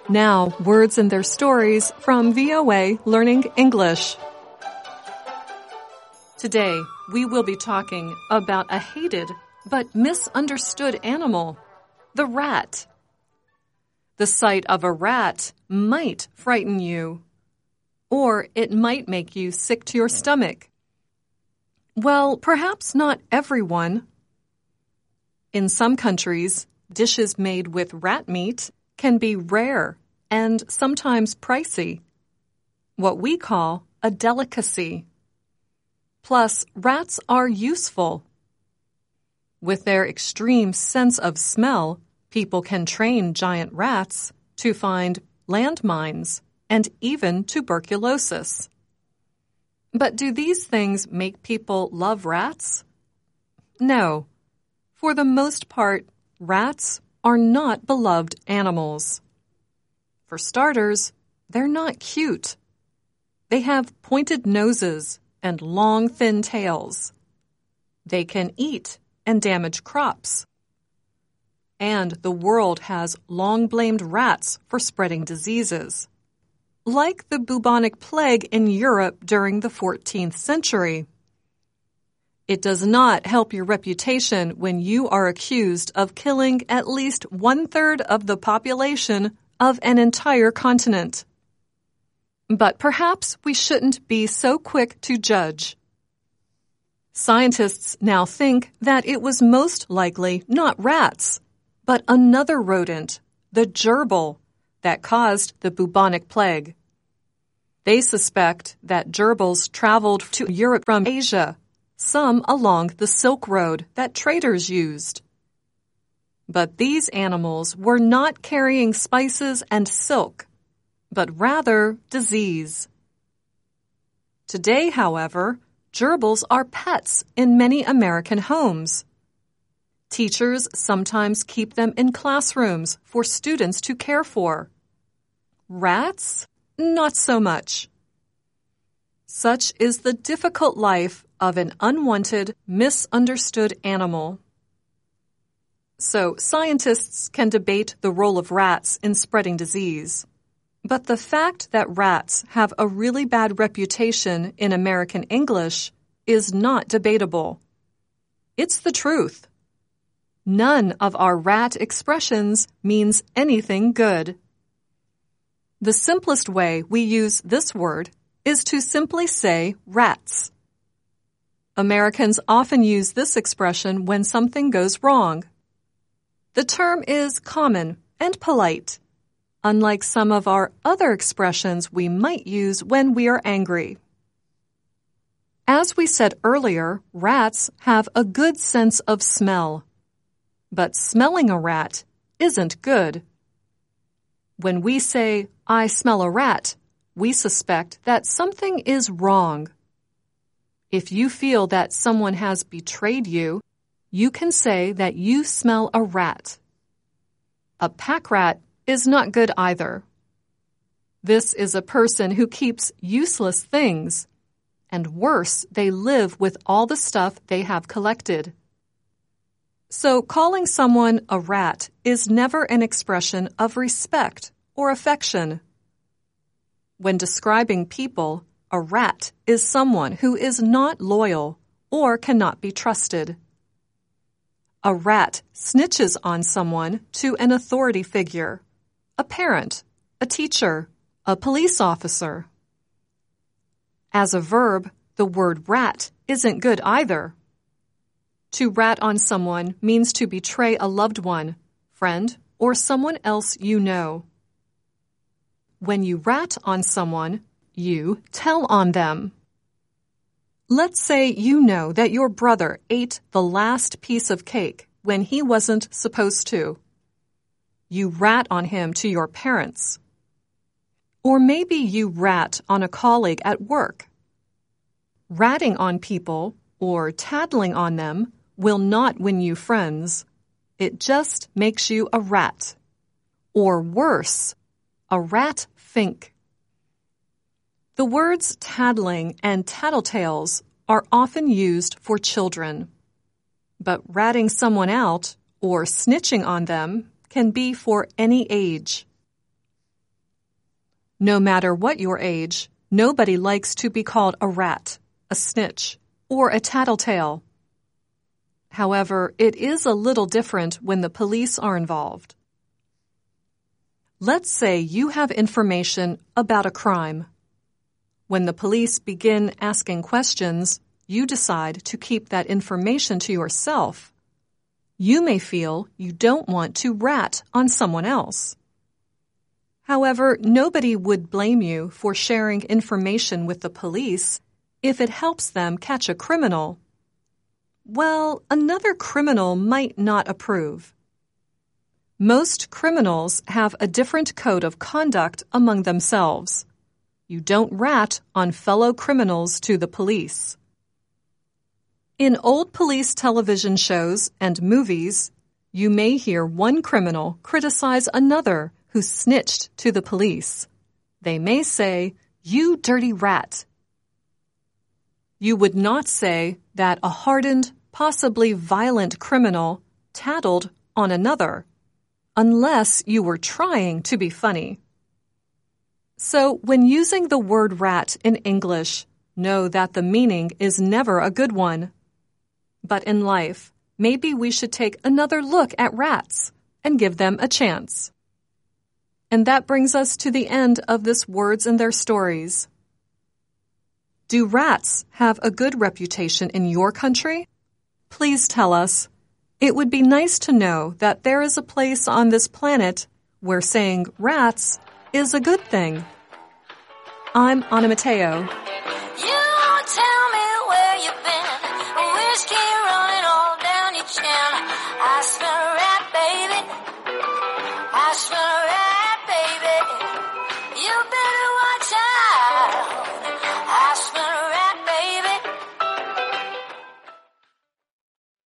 Now, words and their stories from VOA Learning English. Today, we will be talking about a hated but misunderstood animal, the rat. The sight of a rat might frighten you, or it might make you sick to your stomach. Well, perhaps not everyone. In some countries, dishes made with rat meat can be rare and sometimes pricey, what we call a delicacy. Plus, rats are useful. With their extreme sense of smell, people can train giant rats to find landmines and even tuberculosis. But do these things make people love rats? No. For the most part, rats are not beloved animals. For starters, they're not cute. They have pointed noses and long, thin tails. They can eat and damage crops. And the world has long blamed rats for spreading diseases, like the bubonic plague in Europe during the 14th century. It does not help your reputation when you are accused of killing at least 1/3 of the population of an entire continent. But perhaps we shouldn't be so quick to judge. Scientists now think that it was most likely not rats, but another rodent, the gerbil, that caused the bubonic plague. They suspect that gerbils traveled to Europe from Asia, some along the Silk Road that traders used. But these animals were not carrying spices and silk, but rather disease. Today, however, gerbils are pets in many American homes. Teachers sometimes keep them in classrooms for students to care for. Rats? Not so much. Such is the difficult life of an unwanted, misunderstood animal. So, scientists can debate the role of rats in spreading disease. But the fact that rats have a really bad reputation in American English is not debatable. It's the truth. None of our rat expressions means anything good. The simplest way we use this word is to simply say rats. Americans often use this expression when something goes wrong. The term is common and polite, unlike some of our other expressions we might use when we are angry. As we said earlier, rats have a good sense of smell. But smelling a rat isn't good. When we say, "I smell a rat," we suspect that something is wrong. If you feel that someone has betrayed you, you can say that you smell a rat. A pack rat is not good either. This is a person who keeps useless things, and worse, they live with all the stuff they have collected. So calling someone a rat is never an expression of respect or affection. When describing people, a rat is someone who is not loyal or cannot be trusted. A rat snitches on someone to an authority figure, a parent, a teacher, a police officer. As a verb, the word rat isn't good either. To rat on someone means to betray a loved one, friend, or someone else you know. When you rat on someone, you tell on them. Let's say you know that your brother ate the last piece of cake when he wasn't supposed to. You rat on him to your parents. Or maybe you rat on a colleague at work. Ratting on people, or tattling on them, will not win you friends. It just makes you a rat. Or worse, a rat fink. The words tattling and tattletales are often used for children. But ratting someone out or snitching on them can be for any age. No matter what your age, nobody likes to be called a rat, a snitch, or a tattletale. However, it is a little different when the police are involved. Let's say you have information about a crime. When the police begin asking questions, you decide to keep that information to yourself. You may feel you don't want to rat on someone else. However, nobody would blame you for sharing information with the police if it helps them catch a criminal. Well, another criminal might not approve. Most criminals have a different code of conduct among themselves. You don't rat on fellow criminals to the police. In old police television shows and movies, you may hear one criminal criticize another who snitched to the police. They may say, "You dirty rat." You would not say that a hardened, possibly violent criminal tattled on another, unless you were trying to be funny. So when using the word rat in English, know that the meaning is never a good one. But in life, maybe we should take another look at rats and give them a chance. And that brings us to the end of this Words and Their Stories. Do rats have a good reputation in your country? Please tell us. It would be nice to know that there is a place on this planet where saying rats is a good thing. I'm Anna Mateo. You tell me where you've been, whiskey running all down your chin. I spent